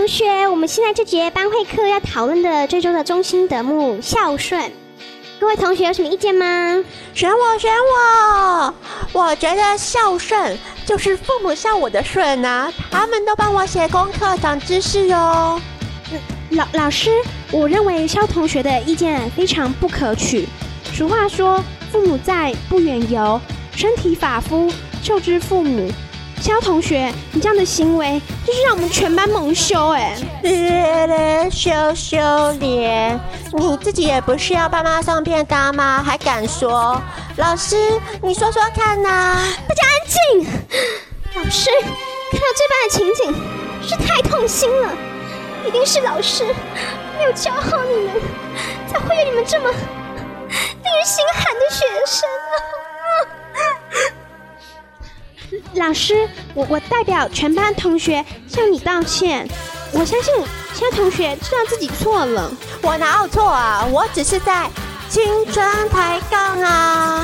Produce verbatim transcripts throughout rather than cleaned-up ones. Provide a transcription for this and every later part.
学，我们现在这节班会课要讨论的这周的中心德目孝顺，各位同学有什么意见吗？ 选我，选我！我觉得孝顺就是父母孝我的顺啊，他们都帮我写功课、长知识哦。 老老师，我认为肖同学的意见非常不可取。俗话说，父母在，不远游，身体发肤，受之父母。肖同学，你这样的行为就是让我们全班蒙羞哎！ 咧咧羞羞脸，你自己也不是要爸妈送便当吗？还敢说？老师，你说说看啊！ 大家安静！老师，看到这般的情景，是太痛心了。一定是老师没有教好你们，才会有你们这么令人心寒的学生啊！老师，我我代表全班同学向你道歉。我相信肖同学知道自己错了。 我哪有错啊？我只是在青春抬杠啊！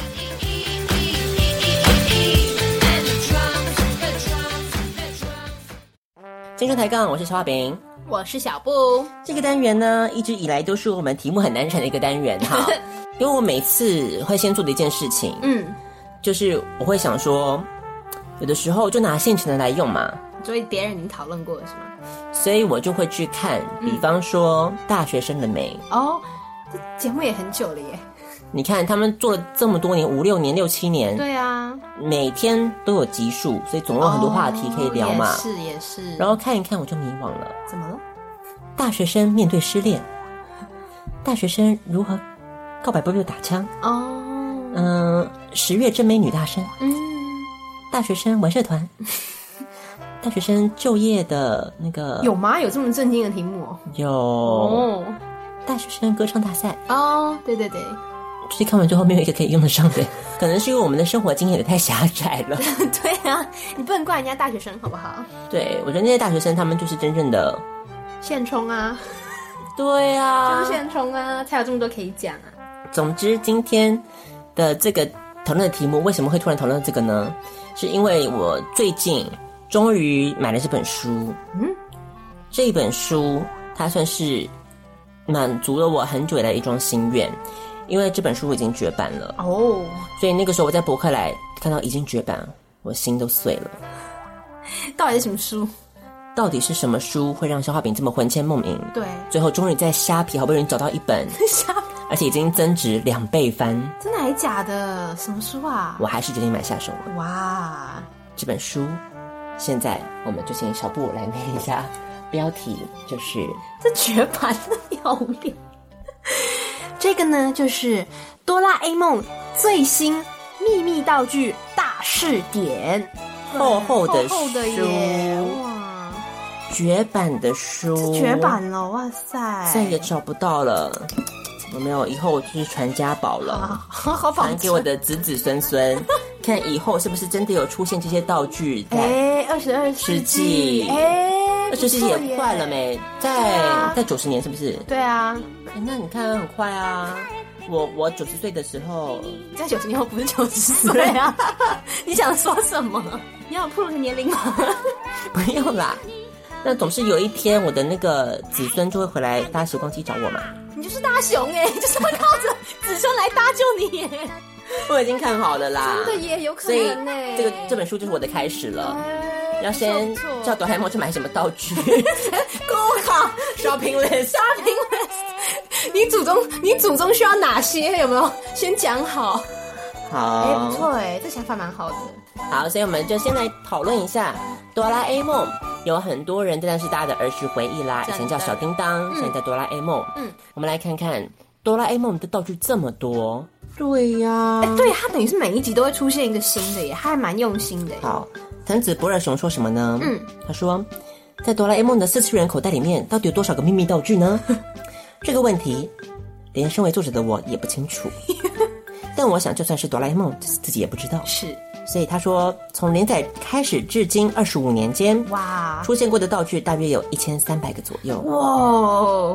青春抬杠，我是小画饼， 我是小布。 这个单元呢，一直以来都是我们题目很难产的一个单元哈，因为我每次会先做的一件事情，嗯，就是我会想说，有的时候就拿现成的来用嘛。 所以别人已经讨论过了是吗？ 所以我就会去看，比方说、嗯、大学生了没？ 哦，这节目也很久了耶。 你看他们做了这么多年，五六年、六七年， 对啊， 每天都有集数，所以总有很多话题可以聊嘛。 哦、也是也是。 然后看一看我就迷惘了， 怎么了？ 大学生面对失恋，大学生如何告白不被打枪？哦，嗯、呃，十月真美女大生，嗯，大学生玩社团。大学生就业的那个有吗？有这么震惊的题目、哦？ 有哦。大学生歌唱大赛哦，对对对。 就是看完之后没有一个可以用得上的，可能是因为我们的生活经验也太狭窄了。 对啊，你不能怪人家大学生好不好？ 对，我觉得那些大学生他们就是真正的现充啊。 对啊， 就是现充啊，才有这么多可以讲啊。 总之，今天的这个讨论的题目为什么会突然讨论这个呢？是因为我最近终于买了这本书，嗯，这一本书它算是满足了我很久以来一桩心愿，因为这本书已经绝版了哦，所以那个时候我在博客来看到已经绝版，我心都碎了。 到底是什么书？ 到底是什么书会让肖画饼这么魂牵梦萦？ 对， 最后终于在虾皮好不容易找到一本，虾皮，而且已经增值两倍翻， 真的还假的？什么书啊？我还是决定买下手了。 哇， 这本书。现在我们就请小布来念一下标题，就是这绝版的要脸。这个呢，就是哆啦 A 梦最新秘密道具大试点， 厚厚的书， 厚厚的耶，哇， 绝版的书， 绝版了，哇塞， 再也找不到了。有没有？以后就是传家宝了， 好好传给我的子子孙孙，看以后是不是真的有出现这些道具在。 哎，二十二世纪，哎， 二十世纪也快了没？在在九十年是不是？ 对啊， 哎，那你看很快啊。我我九十岁的时候， 在九十年后不是九十岁啊？你想说什么？你要暴露年龄吗？ 不用啦。那总是有一天，我的那个子孙就会回来搭时光机找我嘛。 你就是大雄哎、欸，就是会靠着子孙来搭救你耶、欸。 我已经看好了啦， 真的也有可能呢、欸。 这个这本书就是我的开始了。欸、要先叫哆啦 A 梦去买什么道具？ 购物卡 shopping list，shopping list。你祖宗，你祖宗需要哪些？有没有先讲好？ 好， 哎、欸，不错哎，这想法蛮好的。 好，所以我们就先来讨论一下哆啦 A 梦。有很多人真的是大家的儿时回忆啦，以前叫小叮当，嗯、现在叫哆啦 A 梦。嗯，我们来看看哆啦 A 梦的道具这么多。对呀、啊， 哎，对，它等于是每一集都会出现一个新的耶，它还蛮用心的耶。 好，藤子不二雄说什么呢？嗯，他说，在哆啦 A 梦的四次元口袋里面，到底有多少个秘密道具呢？这个问题，连身为作者的我也不清楚。但我想，就算是哆啦 A 梦自己也不知道。 是。 所以他说，从连载开始至今二十五年间，哇，出现过的道具大约有一千三百个左右。 哇，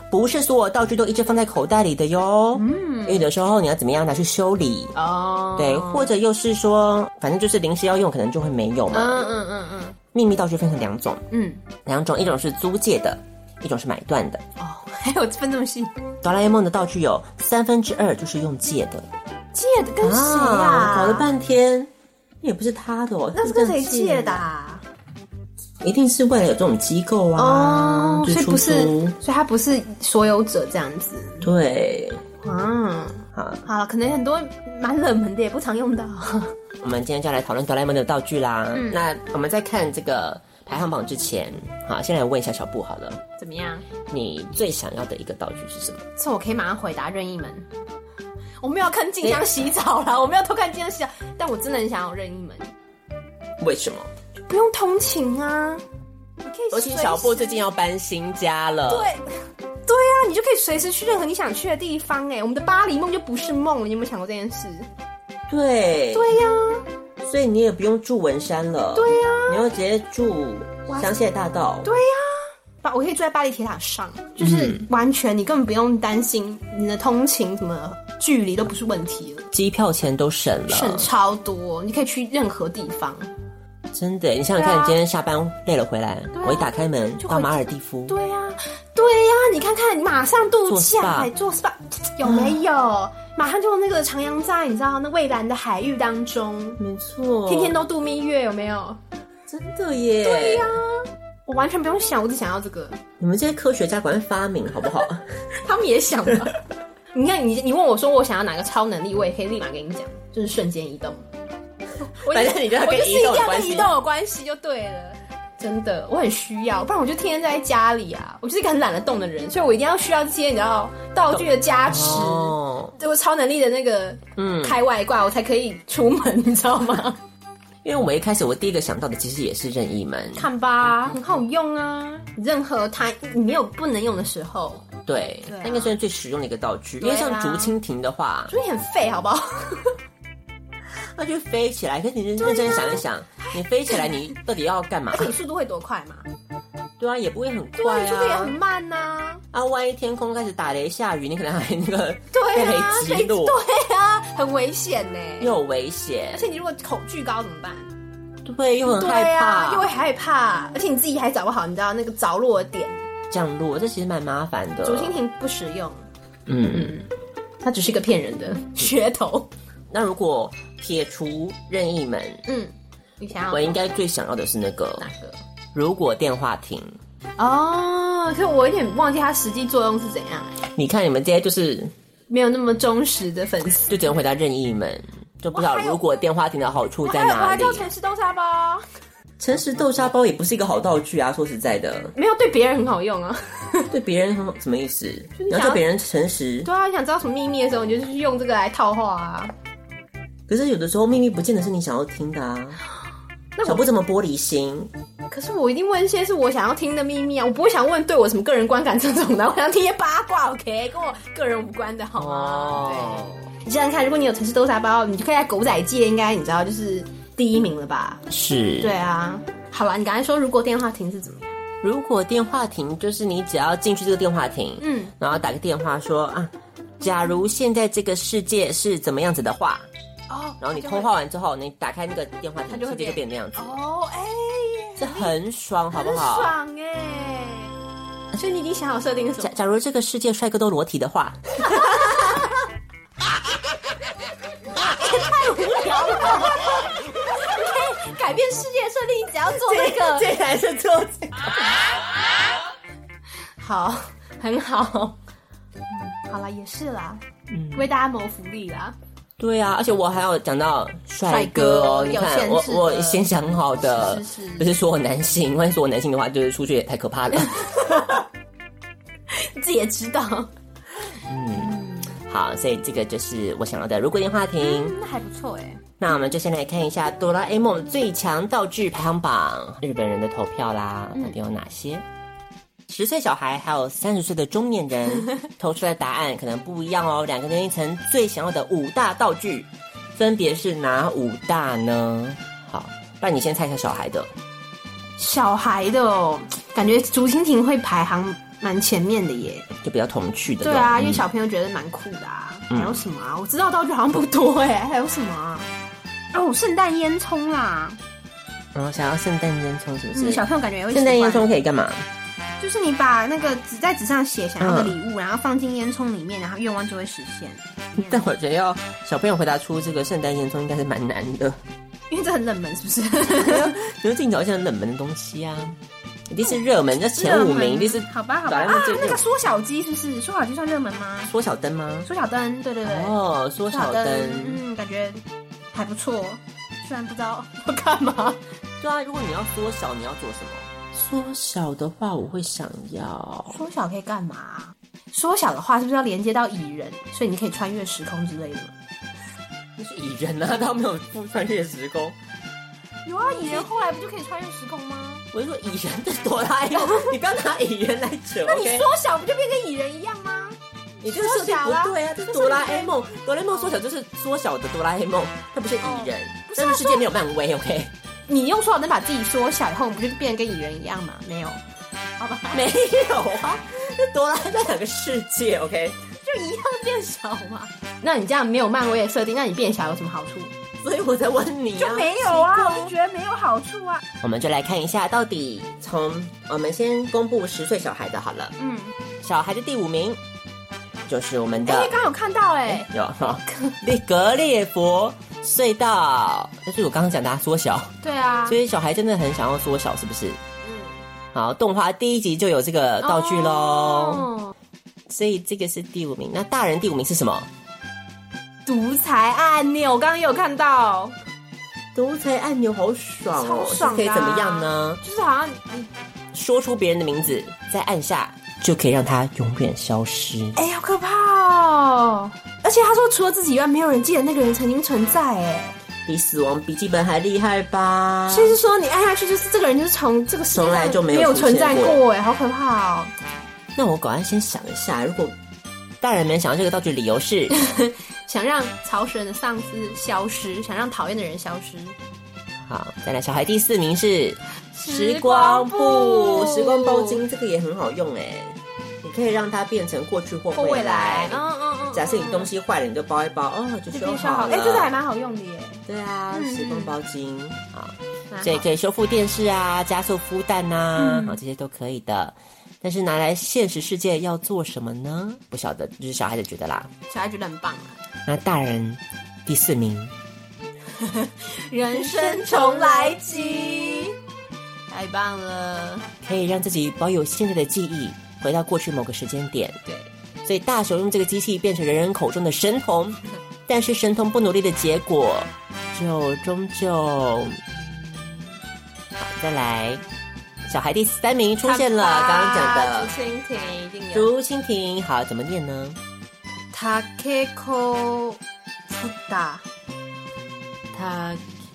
不是所有道具都一直放在口袋里的哟。嗯，因为有的时候你要怎么样拿去修理哦， 对，或者又是说，反正就是临时要用，可能就会没有嘛。 嗯嗯嗯嗯。 秘密道具分成两种， 嗯， 两种，一种是租借的，一种是买断的。 哦，还有分这么细？ 哆啦 A 梦的道具有三分之二就是用借的。 借的跟谁啊？ 啊搞了半天，也不是他的哦。 那是跟谁借的啊？ 一定是为了有这种机构啊， 哦，所以不是，所以他不是所有者这样子。 对， 嗯， 好， 好了，可能很多蛮冷门的，也不常用到。 我们今天就要来讨论哆啦 A 梦的道具啦。嗯，那我们在看这个排行榜之前，好，先来问一下小布好了， 怎么样？ 你最想要的一个道具是什么？ 这我可以马上回答任意门。我没有看静香洗澡啦，我没有偷看静香洗澡，但我真的很想要任意门。 为什么？ 不用通勤啊，你可以。 而且小布最近要搬新家了。 对，对啊，你就可以随时去任何你想去的地方。哎，我们的巴黎梦就不是梦了，你有没有想过这件事？ 对， 对呀、 啊，所以你也不用住文山了。 对呀、 啊，你要直接住香榭大道。 对呀、啊，我可以住在巴黎铁塔上，就是完全你根本不用担心你的通勤什么距离都不是问题了， 机票钱都省了， 省超多，你可以去任何地方。 真的，你想想看，你今天下班累了回来，啊、我一打开门到马尔地夫， 对呀、啊，对呀、啊，你看看，马上度假，做 S P A 有没有？啊、马上就那个徜徉在你知道那蔚蓝的海域当中， 没错， 天天都度蜜月，有没有？ 真的耶！ 对呀、啊，我完全不用想，我只想要这个。 你们这些科学家赶快发明好不好？ 他们也想吧。你看，你你问我说我想要哪个超能力，我也可以立马跟你讲，就是瞬间移动。 反正你就要跟移动有关系， 跟移动有关系就对了。真的，我很需要，不然我就天天在家里啊。我就是一个很懒得动的人，所以我一定要需要这些你知道道具的加持，哦、这个超能力的那个嗯开外挂，我才可以出门，你知道吗？ 因为我们一开始我第一个想到的其实也是任意门， 看吧，很好用啊。任何它你没有不能用的时候， 对，它、啊、应该算是最实用的一个道具。 啊、 因为像竹蜻蜓的话， 竹蜻蜓很废，好不好？ 它就飞起来，可是你认真想一想，啊、你飞起来，你到底要干嘛？ 而且你速度会多快嘛？ 对啊，也不会很快啊， 速度也很慢呐、啊。 啊，万一天空开始打雷下雨，你可能还那个对啊， 被雷击落， 对啊，很危险呢， 又有危险。 而且你如果恐惧高怎么办？ 对，又很害怕， 啊、又会害怕，而且你自己还找不好，你知道那个着落的点， 降落，这其实蛮麻烦的。 竹蜻蜓不实用， 嗯嗯， 它只是一个骗人的噱头。 那如果撇除任意门， 嗯，你想要， 我应该最想要的是那个哪个？ 如果电话亭。 哦，可是我有点忘记它实际作用是怎样。 你看你们这些就是没有那么忠实的粉丝， 就只能回答任意门，就不知道如果电话亭的好处在哪里。 我还叫诚实豆沙包， 诚实豆沙包也不是一个好道具啊，说实在的， 没有对别人很好用啊。 对别人什么意思？你要对别人诚实。 对啊，你想知道什么秘密的时候，你就去用这个来套话啊。 可是有的时候秘密不见得是你想要听的啊。那小布这么玻璃心， 可是我一定问一些是我想要听的秘密啊，我不会想问对我什么个人观感这种的，我想听一些八卦 ，OK， 跟我个人无关的好吗？哦、对，你想想看，如果你有城市豆沙包，你就可以在狗仔界应该你知道就是第一名了吧？ 是， 对啊。好了，你刚才说如果电话亭是怎么样？ 如果电话亭就是你只要进去这个电话亭， 嗯， 然后打个电话说啊，假如现在这个世界是怎么样子的话。哦，然后你通话完之后，你打开那个电话亭，它就会变变那样子。 哦，哎、欸， 这很爽，好不好？ 很爽哎、欸！所以你已经想好设定是什么？ 假假如这个世界帅哥都裸体的话， 也太无聊了。你可以改变世界设定，你只要做那个， 这才是做这个。 好，很好。好啦，也是啦，嗯，为大家谋福利啦。 对啊，而且我还有讲到帅哥哦，你看我我先想好的， 是是是不是说我男性，万一说我男性的话，就是出去也太可怕了。 你自己也知道。 嗯，好，所以这个就是我想要的。如果电话亭， 嗯，那还不错哎。 那我们就先来看一下哆啦 A 梦最强道具排行榜，日本人的投票啦，到底有哪些？十岁小孩还有三十岁的中年人投出来的答案可能不一样哦。两个年龄层最想要的五大道具分别是哪五大呢？好，不然你先猜一下小孩的。 小孩的哦，感觉竹蜻蜓会排行蛮前面的耶， 就比较童趣的。 对啊，因为小朋友觉得蛮酷的啊。嗯、还有什么啊？我知道道具好像不多哎，还有什么啊？哦，圣诞烟囱啦。 哦，想要圣诞烟囱是不是？ 嗯，小朋友感觉也会喜欢。圣诞烟囱可以干嘛？ 就是你把那个纸在纸上写想要的礼物，嗯、然后放进烟囱里面，然后愿望就会实现。 但我觉得要小朋友回答出这个圣诞烟囱应该是蛮难的， 因为这很冷门，是不是？ 就是进找一些很冷门的东西啊，一定是热门，这前五名一定是好吧好吧啊，那个缩小机是不是？缩小机算热门吗？ 缩小灯吗？ 缩小灯，对对对。 哦，缩小灯， 嗯，感觉还不错，虽然不知道要干嘛。 对啊，如果你要缩小，你要做什么？缩小的话，我会想要缩小可以干嘛？缩小的话，是不是要连接到蚁人，所以你可以穿越时空之类的？ 那是蚁人啊，他没有不穿越时空。 有啊，蚁人后来不就可以穿越时空吗？ 我是说蚁人的哆啦 A 梦，你不要拿蚁人来扯。 那你缩小不就变跟蚁人一样吗？ 你这个设定不对啊！这是哆啦 A 梦，哆啦 A 梦缩小就是缩小的哆啦 A 梦，它不是蚁人。真实世界没有漫威 ，OK？ 你用缩小灯把自己缩小以后，不就变跟蚁人一样吗？没有，好吧？ 没有啊，这哆啦 A 梦两个世界 ，OK？ 就一样变小嘛。那你这样没有漫威的设定，那你变小有什么好处？ 所以我在问你、啊， 就没有啊，我就觉得没有好处啊。 我们就来看一下，到底从我们先公布十岁小孩的好了。嗯，小孩的第五名就是我们的， 哎、欸，刚有看到哎、欸， 有哈，格列佛隧道，就是我刚刚讲的缩小。 对啊， 所以小孩真的很想要缩小，是不是？嗯，好，动画第一集就有这个道具咯。哦，所以这个是第五名。那大人第五名是什么？ 独裁按钮，我刚刚也有看到。 独裁按钮好爽哦， 超爽的啊， 可以怎么样呢？ 就是好像你说出别人的名字，再按下就可以让他永远消失。 哎、欸，好可怕哦！而且他说除了自己以外，没有人记得那个人曾经存在。哎， 比死亡笔记本还厉害吧？ 所以是说你按下去，就是这个人就是从这个世界从来就没有没有存在过。哎，好可怕哦！ 那我赶快先想一下，如果大人们想要这个道具，理由是想让曹神的上司消失，想让讨厌的人消失。 好，再来，小孩第四名是时光布，时光包巾，这个也很好用哎，你可以让它变成过去或未来。 未来，嗯嗯嗯。 假设你东西坏了，你就包一包，哦，就修好了。 哎、欸，这个还蛮好用的耶。 对啊，嗯、时光包巾啊，这也可以修复电视啊，加速孵蛋啊，好、嗯，这些都可以的。但是拿来现实世界要做什么呢？不晓得，就是小孩子觉得啦。 小孩觉得很棒啊。 那大人第四名， 人生重来机，太棒了！ 可以让自己保有现在的记忆，回到过去某个时间点。 对， 所以大雄用这个机器变成人人口中的神童，但是神童不努力的结果，就终究……好，再来。小孩第三名出现了，刚刚讲的竹蜻蜓一定有。 竹蜻蜓，好，怎么念呢？ Takeko Puta Ta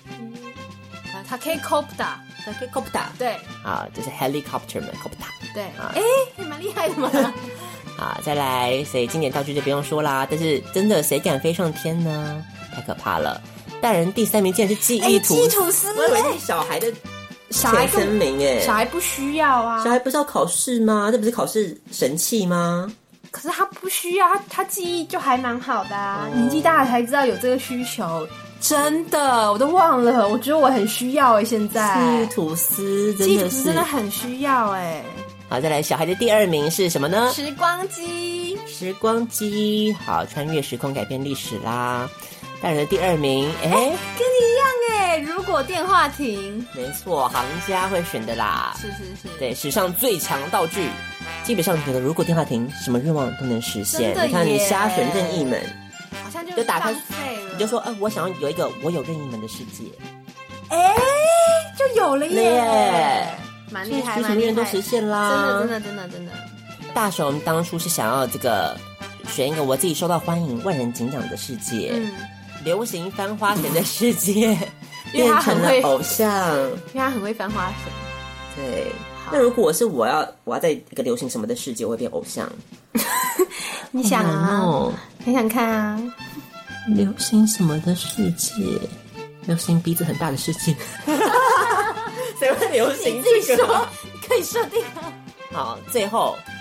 Takekopta Takekopta 对， 好，就是 helicopter 嘛 ，copter 对，哎，还蛮厉害的嘛。 好，再来，所以经典道具就不用说啦。但是真的谁敢飞上天呢？太可怕了！大人第三名竟然是记忆吐司， 记忆吐司， 我以为是小孩的。 小孩前三名哎， 小孩不需要啊， 小孩不是要考试吗？这不是考试神器吗？ 可是他不需要，他他记忆就还蛮好的啊。哦、年纪大了才知道有这个需求，真的我都忘了。我觉得我很需要哎，现在记忆吐司真的是真的很需要哎。 好，再来，小孩的第二名是什么呢？ 时光机， 时光机，好，穿越时空改变历史啦。大人的第二名，哎、欸，跟你一样哎。如果电话亭， 没错，行家会选的啦。 是是是， 对，史上最强道具，基本上觉得如果电话亭，什么愿望都能实现。你看，你瞎选任意门， 好像就就打开， 你就说，呃，我想要有一个我有任意门的世界， 哎、欸，就有了耶，蛮厉害， 什么愿都实现啦。 真的真的真的真的。 大雄当初是想要这个选一个我自己受到欢迎、万人敬仰的世界。嗯。流行翻花绳的世界变成了偶像， 因为他很会翻花绳。 对，那如果是我要我要在一个流行什么的世界，我会变偶像。 你想啊，哦、想想看啊， 流行什么的世界？流行鼻子很大的世界。谁会流行这个？ 可以设定啊。 好，最后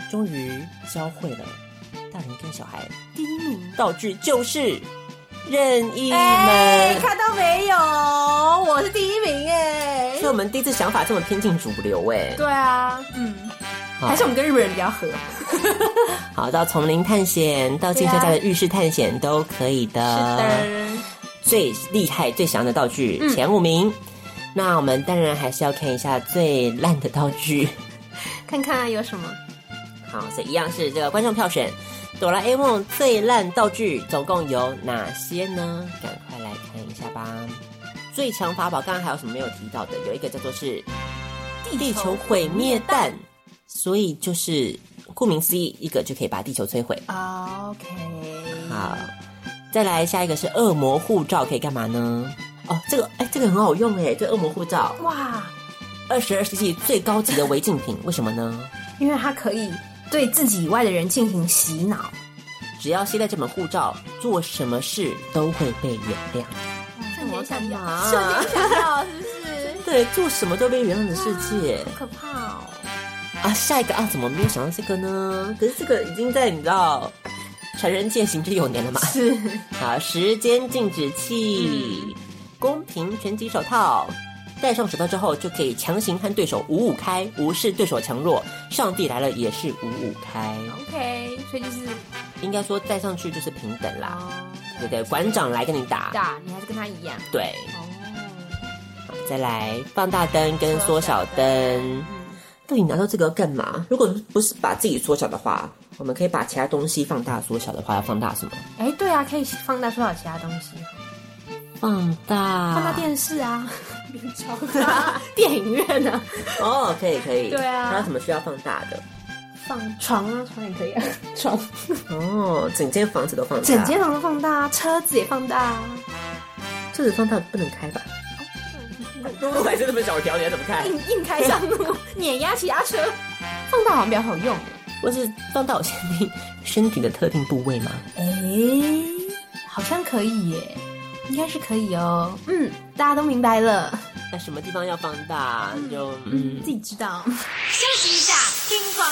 终于教会了大人跟小孩第一名道具就是任意门、 欸、看到没有，我是第一名哎， 所以我们第一次想法这么偏近主流哎。 对啊，嗯，还是我们跟日本人比较合。 好，到丛林探险，到金车家的浴室探险都可以的。 是的。 最厉害、最响的道具、嗯、前五名，那我们当然还是要看一下最烂的道具， 看看有什么。 好，所以一样是这个观众票选哆啦 A 梦最烂道具总共有哪些呢？赶快来看一下吧。最强法宝刚刚还有什么没有提到的？有一个叫做是地球毁灭弹，所以就是顾名思义，一个就可以把地球摧毁。 OK， 好。再来下一个是恶魔护照，可以干嘛呢？哦，这个哎，这个很好用哎，这恶魔护照哇， 二十二世纪最高级的违禁品，为什么呢？ 因为它可以对自己以外的人进行洗脑， 只要携带这本护照，做什么事都会被原谅。 瞬间想要，瞬间想要，是不是？ 对，做什么都被原谅的世界， 好可怕哦！ 啊，下一个啊，怎么没有想到这个呢？可是这个已经在你知道。成人界行之有年了嘛？ 是啊，时间静止器、嗯、公平拳击手套，戴上手套之后就可以强行和对手五五开，无视对手强弱。上帝来了也是五五开。 OK， 所以就是应该说戴上去就是平等啦。哦、对对，馆长来跟你打， 打你还是跟他一样。 对。哦。好，再来放大灯跟缩小灯。嗯、到底拿到这个要干嘛？如果不是把自己缩小的话。我们可以把其他东西放大缩小的话，要放大什么？ 哎，对啊，可以放大缩小其他东西。 放大， 放大电视啊，超大，电影院啊。 哦，可以可以。 对啊。 还有什么需要放大的？ 放床啊，床也可以啊，床。 哦，整间房子都放大。 整间房都放大，车子也放大。 车子放大不能开吧？路路还是那么小条，你要怎么开？ 硬硬开上路，碾压其他车。放大好像比较好用。 或是放到我限定身体的特定部位吗？ 哎，好像可以耶，应该是可以哦。嗯，大家都明白了。 那什么地方要放大？嗯、就嗯自己知道。 休息一下，听广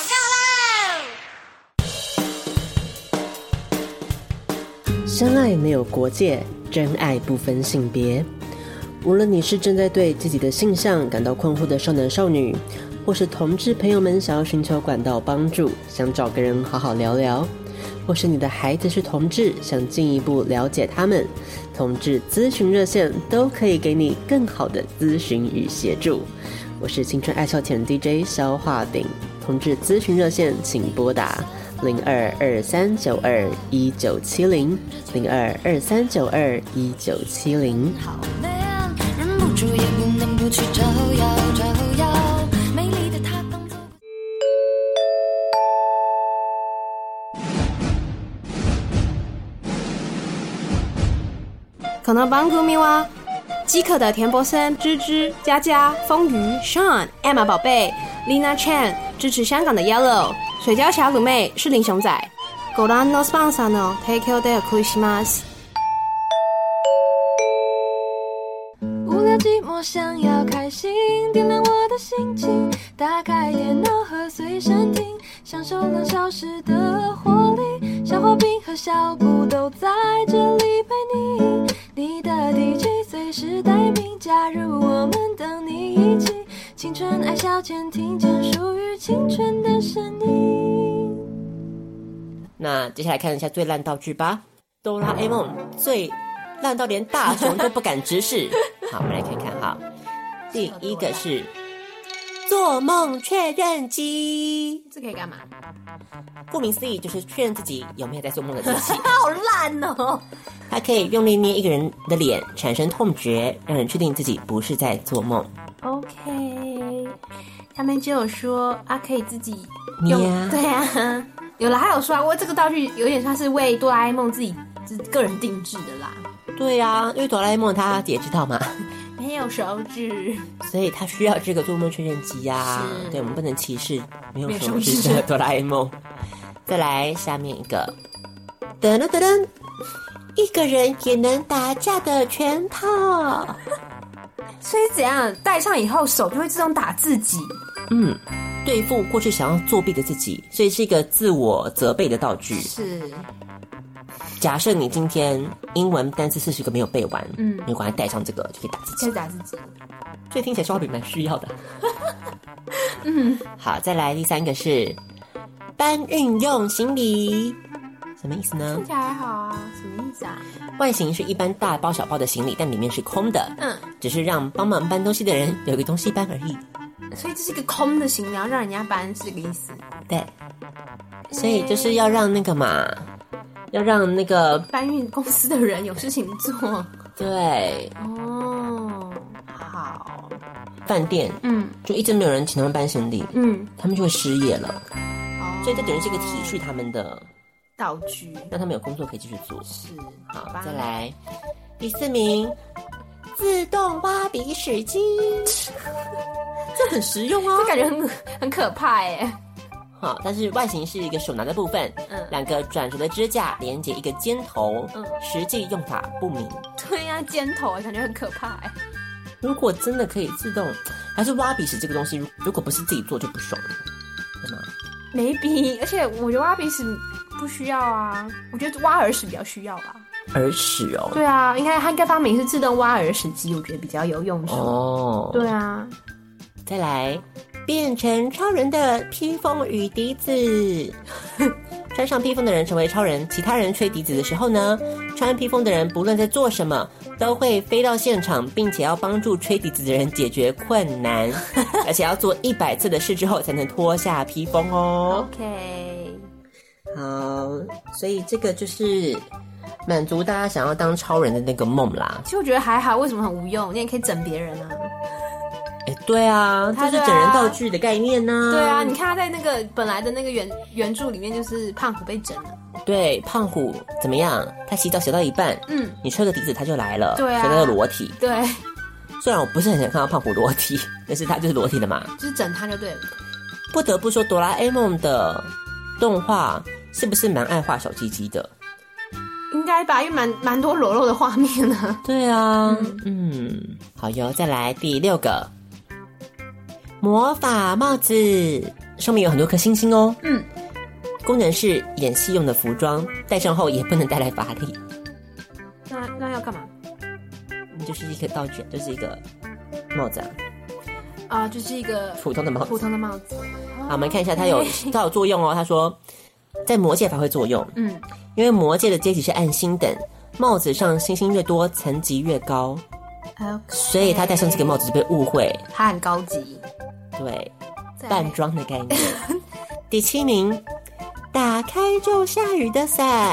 告喽。相爱没有国界，真爱不分性别。无论你是正在对自己的性向感到困惑的少男少女，或是同志朋友们想要寻求管道帮助，想找个人好好聊聊，或是你的孩子是同志，想进一步了解他们，同志咨询热线都可以给你更好的咨询与协助。我是青春爱笑甜 D J 肖化饼，同志咨询热线请拨打零二二三九二一九七零零二二三九二一九七零。好累啊，忍不住也不能不去招摇招摇。 可能帮助咪哇，饥渴的田伯森、芝芝、佳佳、风鱼、Sean、Emma 宝贝、Lina Chan 支持香港的 Yellow、水饺小卤妹是林熊仔。ご覧のスポンサーの提供でお送りします。无聊寂寞想要开心，点亮我的心情，打开电脑和随身听，享受两小时的活力。小花饼和小布都在这里陪你。你的 D J 随时待命，加入我们，等你一起。青春爱消遣，听见属于青春的声音。 那接下来看一下最烂道具吧。哆啦 A 梦最烂到连大雄都不敢直视。好，我们来看看哈。第一个是做梦确认机， 这可以干嘛？ 顾名思义，就是确认自己有没有在做梦的机器。 好烂哦！ 它可以用力捏一个人的脸，产生痛觉，让人确定自己不是在做梦。 OK， 他们就有说啊，可以自己捏啊， 对啊，有了，还有说啊，我这个道具有点像是为哆啦 A 梦自己个人定制的啦。 对啊，因为哆啦 A 梦他也知道嘛。 没有手指， 所以他需要这个做梦确认机啊。对，我们不能歧视没有手指的哆啦 A 梦。再来下面一个，噔噔噔噔，一个人也能打架的拳套。 所以怎样戴上以后手就会自动打自己？ 嗯， 对付过去想要作弊的自己，所以是一个自我责备的道具。 是。 假设你今天英文单词四十个没有背完， 嗯， 你赶快带上这个就可以打自己， 可以打自己。 所以听起来说话笔蛮需要的。 嗯， 好，再来第三个是搬运用行李，什么意思呢？ 听起来还好啊，什么意思啊？ 外形是一般大包小包的行李，但里面是空的， 嗯， 只是让帮忙搬东西的人有个东西搬而已。 所以这是一个空的行李，然后让人家搬，是这个意思。 对，所以就是要让那个嘛，要让那个搬运公司的人有事情做。 对， 哦，好， 饭店， 嗯， 就一直没有人请他们搬行李， 嗯， 他们就会失业了。 哦， 所以这等于是一个体恤他们的道具， 让他们有工作可以继续做。 是， 好，再来第四名，自动挖鼻屎机，这很实用哦， 这感觉很很可怕耶。 好，但是外形是一个手拿的部分， 嗯， 两个转轴的支架连接一个尖头， 嗯， 实际用法不明。 对呀、啊，尖头感觉很可怕哎。 如果真的可以自动，还是挖鼻屎这个东西，如果不是自己做就不爽了，对吗？ 没鼻，而且我觉得挖鼻屎不需要啊，我觉得挖耳屎比较需要吧。 耳屎哦？ 对啊，应该它应该发明是自动挖耳屎机，我觉得比较有用处。 哦， 对啊， 再来。变成超人的披风与笛子，穿上披风的人成为超人，其他人吹笛子的时候呢，穿披风的人不论在做什么，都会飞到现场，并且要帮助吹笛子的人解决困难，而且要做一百次的事之后才能脱下披风哦。 OK， 好，所以这个就是满足大家想要当超人的那个梦啦。 其实我觉得还好，为什么很无用？你也可以整别人啊。 哎，对啊，这是整人道具的概念呢、啊。 对啊，你看他在那个本来的那个原原著里面，就是胖虎被整了。 对，胖虎怎么样？他洗澡洗到一半， 嗯，你吹个笛子他就来了， 对啊， 所以他就裸体。 对， 虽然我不是很想看到胖虎裸体，但是他就是裸体的嘛， 就是整他就对了。 不得不说，哆啦 A 梦的动画是不是蛮爱画小鸡鸡的？ 应该吧，因为蛮蛮多裸露的画面呢。 对啊，嗯，嗯好哟，再来第六个。魔法帽子上面有很多颗星星哦。 嗯， 功能是演戏用的服装，戴上后也不能带来法力。 那那要干嘛？ 就是一个道具，就是一个帽子啊。 啊，就是一个普通的帽子。 普通的帽子。 好，我们看一下它有它有作用哦。他说，在魔界发挥作用。 嗯， 因为魔界的阶级是按星等，帽子上星星越多，层级越高。 Okay. 所以他戴上这个帽子就被误会， 他很高级。 对，扮装的概念。第七名，打开就下雨的伞。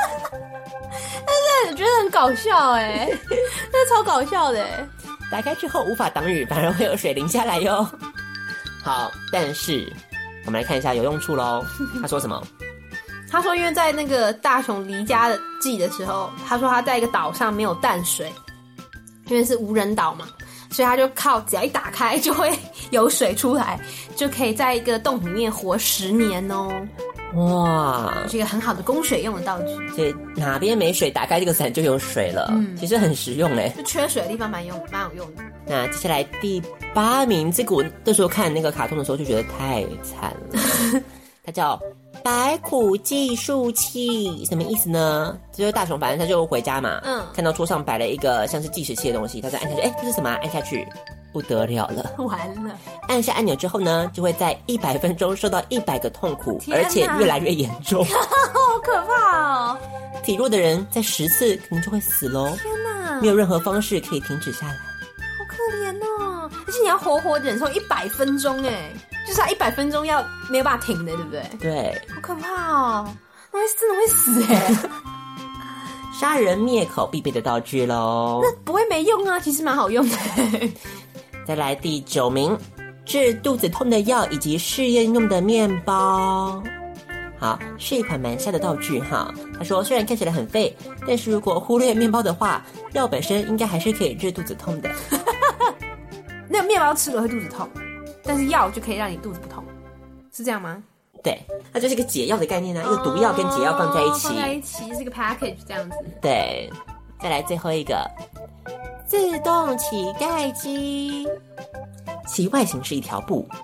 但是我觉得很搞笑哎，那超搞笑的哎。 打开之后无法挡雨，反而会有水淋下来哟。好，但是我们来看一下有用处咯。他说什么？ 他说因为在那个大雄离家的季的时候，他说他在一个岛上没有淡水，因为是无人岛嘛，所以他就靠只要一打开就会有水出来，就可以在一个洞里面活十年哦。 哇， 是一个很好的供水用的道具。 所以哪边没水，打开这个伞就有水了。嗯，其实很实用嘞， 就缺水的地方蛮用蛮有用的。 那接下来第八名，这个我那时候看那个卡通的时候就觉得太惨了。它叫白虎计数器，什么意思呢？就是大雄反正他就回家嘛，嗯，看到桌上摆了一个像是计时器的东西，他就按下去，哎，这是什么啊？按下去。不得了了， 完了！ 按下按钮之后呢，就会在一百分钟受到一百个痛苦，而且越来越严重， 好可怕哦！ 体弱的人在十次可能就会死喽！ 天哪， 没有任何方式可以停止下来， 好可怜哦！而且你要活活忍受一百分钟，哎，就是他一百分钟要没有办法停的，对不对？ 对， 好可怕哦！那会真的会死哎！ 杀人灭口必备的道具喽， 那不会没用啊，其实蛮好用的。 再来第九名，治肚子痛的药以及试验用的面包。好，是一款蛮下的道具哈。他说，虽然看起来很废，但是如果忽略面包的话，药本身应该还是可以治肚子痛的。 那个面包吃了会肚子痛，但是药就可以让你肚子不痛，是这样吗？ 对，它就是一个解药的概念啊，一个毒药跟解药放在一起， 放在一起是一个 package 这样子。 对，再来最后一个。自动乞丐机，其外形是一条布，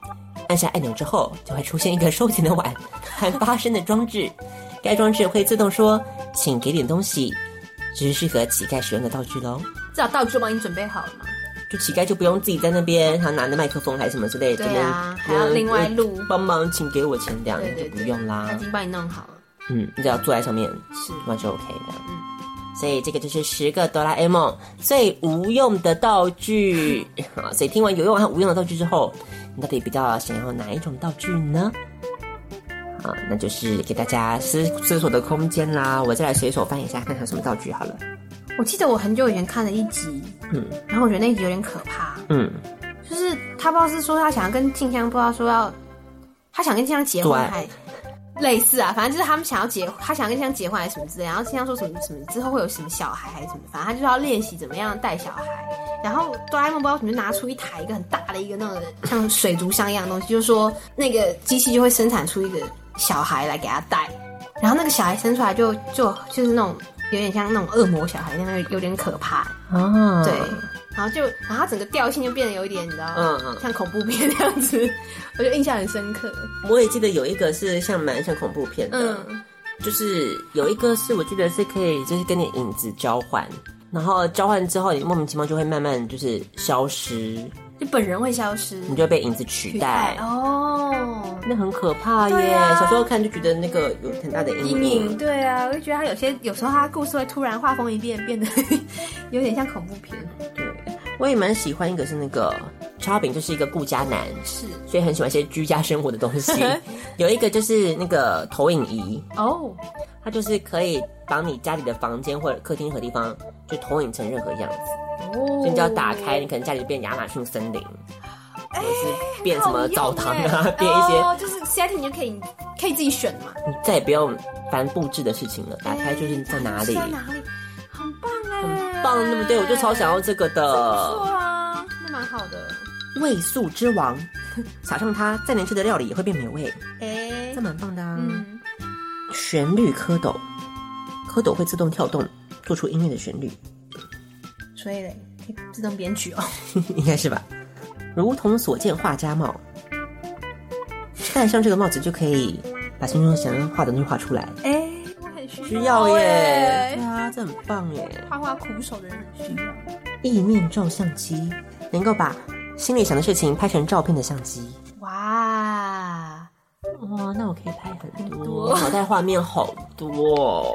按下按钮之后，就会出现一个收钱的碗和发声的装置。该装置会自动说：“请给点东西。”只是适合乞丐使用的道具咯。 至少道具都帮你准备好了嘛。 就乞丐就不用自己在那边，还拿着麦克风还是什么之类的， 对啊，还要另外录帮忙，请给我钱这样， 对对对， 就不用啦。 他已经帮你弄好了。 嗯，你只要坐在上面， 是那就 OK 的。嗯，所以这个就是十个哆啦 A 梦最无用的道具。好，所以听完有用和无用的道具之后，你到底比较想要哪一种道具呢？好，那就是给大家思思索的空间啦。我再来随手翻一下，看看什么道具好了。 我记得我很久以前看了一集，嗯，然后我觉得那一集有点可怕，嗯，就是他不知道是说他想要跟静香，不知道说要他想跟静香结婚还类似啊，反正就是他们想要结，他想跟静香结婚还是什么之类，然后静香说什么什么之后会有什么小孩还是什么，反正他就是要练习怎么样带小孩。然后哆啦 A 梦不知道怎么就拿出一台一个很大的一个那种像水族箱一样的东西，就是说那个机器就会生产出一个小孩来给他带，然后那个小孩生出来就就就是那种。有点像那种恶魔小孩那样，有点可怕哦。对，然后就，然后它整个调性就变得有一点，你知道，嗯嗯，像恐怖片那样子，我就印象很深刻。 我也记得有一个是像蛮像恐怖片的，嗯，就是有一个是我记得是可以，就是跟你影子交换，然后交换之后，你莫名其妙就会慢慢就是消失。 就本人会消失， 你就会被影子取代。 取代哦， 那很可怕耶！啊、小时候看就觉得那个有很大的阴影。 对啊，我就觉得他有些有时候他故事会突然画风一变，变得有点像恐怖片。 对，我也蛮喜欢一个是那个超饼，就是一个顾家男， 是， 所以很喜欢一些居家生活的东西。有一个就是那个投影仪哦，它就是可以帮你家里的房间或者客厅和地方就投影成任何样子。哦，所以你只要打开，你可能家里变亚马逊森林，或者是变什么澡堂啊，欸、变一些， 哦，就是 setting 就可以可以自己选嘛， 你再也不用烦布置的事情了，打开就是在哪里， 在哪里，很棒哎， 很棒，对不对？我就超想要这个的， 不错啊，那蛮好的。 味素之王，撒上它，再难吃的料理也会变美味， 哎、欸， 这蛮棒的啊。嗯，旋律蝌蚪，蝌蚪会自动跳动，做出音乐的旋律。 所以嘞，可以自动编曲哦， 应该是吧？如同所见画家帽，戴上这个帽子就可以把心中想要画的东西画出来。 哎、欸，我很需要， 需要耶！对啊，这很棒耶！ 画画苦手的人很需要。 意面照相机，能够把心里想的事情拍成照片的相机。 哇哇，那我可以拍很多，脑袋画面好多。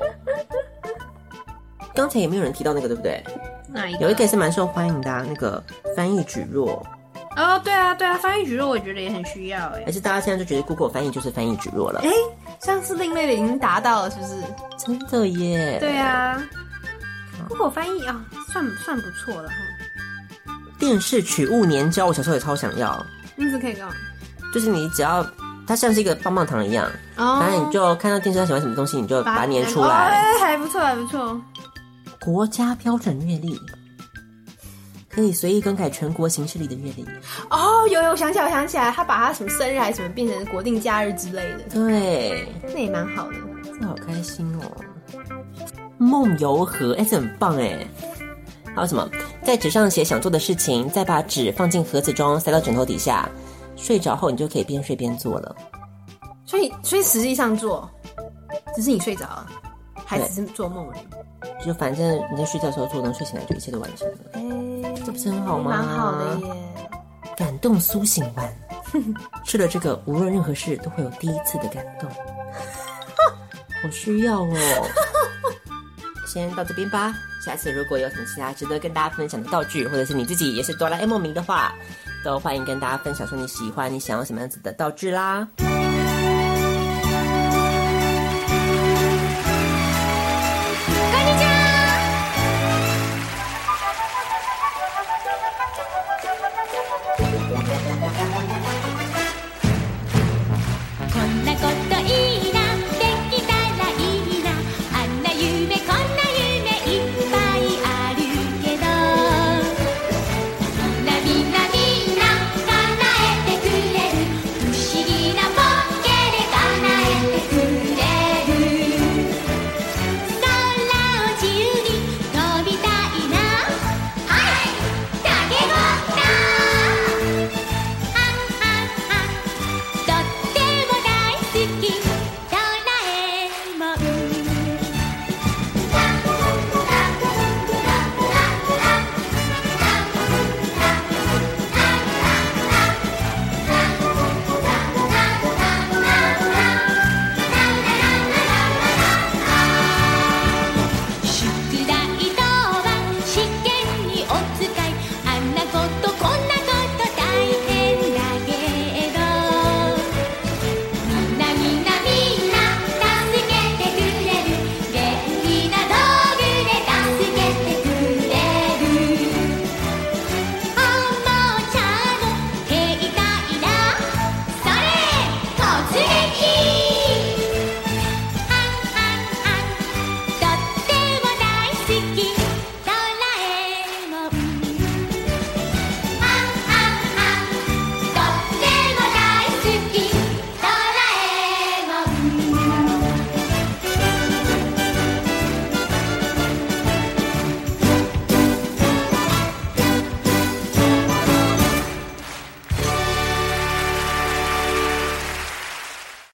刚才也没有人提到那个，对不对？ 哪一个？ 有一个也是蛮受欢迎的、啊，那个翻译蒟蒻。 哦，对啊，对啊，翻译蒟蒻我觉得也很需要哎。 而且大家现在就觉得 Google 翻译就是翻译蒟蒻了。 哎，上次另类的已经达到了，是不是？ 真的耶！ 对啊 ，Google 翻译啊、哦，算算不错了哈。 电视取物粘胶，我小时候也超想要。 那是可以干嘛？ 就是你只要它像是一个棒棒糖一样，哦、反正你就看到电视上喜欢什么东西，你就把它粘出来。 哎、哦，还不错，还不错。 国家标准月历，可以随意更改全国行事历的月历。 哦，有有，我想起来，我想起来，他把他什么生日还是什么变成国定假日之类的。 对， 那也蛮好的， 这好开心哦。梦游盒，哎，这很棒哎。还有什么？在纸上写想做的事情，再把纸放进盒子中，塞到枕头底下，睡着后你就可以边睡边做了。 所以，所以实际上做，只是你睡着了，还只是做梦而已。 就反正你在睡觉的时候做，等睡醒来就一切都完成了。哎、欸，这不是很好吗？ 蛮好的耶！ 感动苏醒丸，吃了这个，无论任何事都会有第一次的感动。好需要哦！先到这边吧。下次如果有什么其他值得跟大家分享的道具，或者是你自己也是哆啦 A 梦迷的话，都欢迎跟大家分享说你喜欢、你想要什么样子的道具啦。